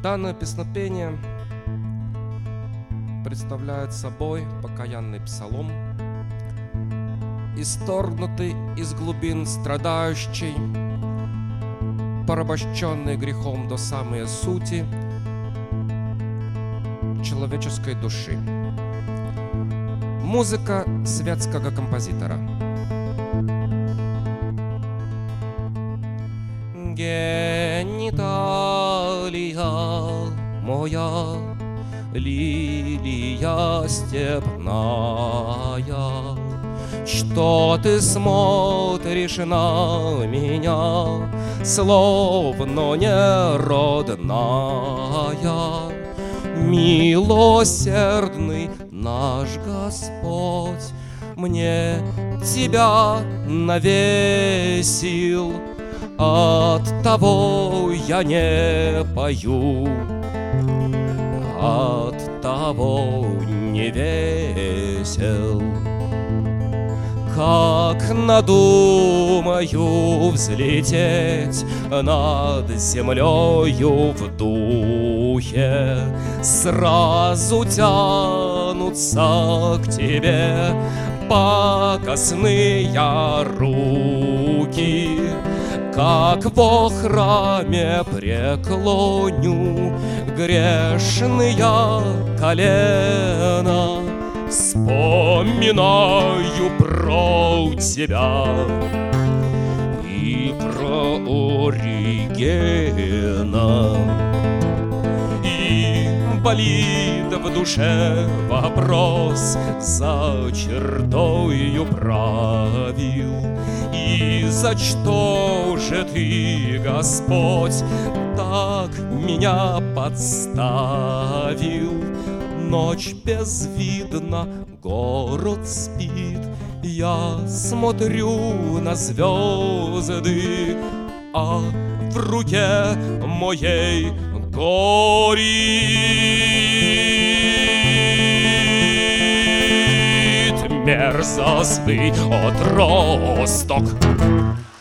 Данное песнопение представляет собой покаянный псалом, исторгнутый из глубин страдающей, порабощенный грехом до самой сути человеческой души. Музыка светского композитора. Гениталия моя, лилия степная, что ты смотришь на меня, словно неродная. Милосердный наш Господь мне тебя навесил, оттого я не пою, оттого не весел. Как надумаю взлететь над землею в духе, сразу тянутся к тебе покосные руки. Как во храме преклоню грешные колена, вспоминаю про тебя и про Оригена. И болит в душе вопрос, за чертою правил. И за что же ты, Господь, так меня подставил? Ночь безвидна, город спит, я смотрю на звезды, а в руке моей горит мерзостный отросток.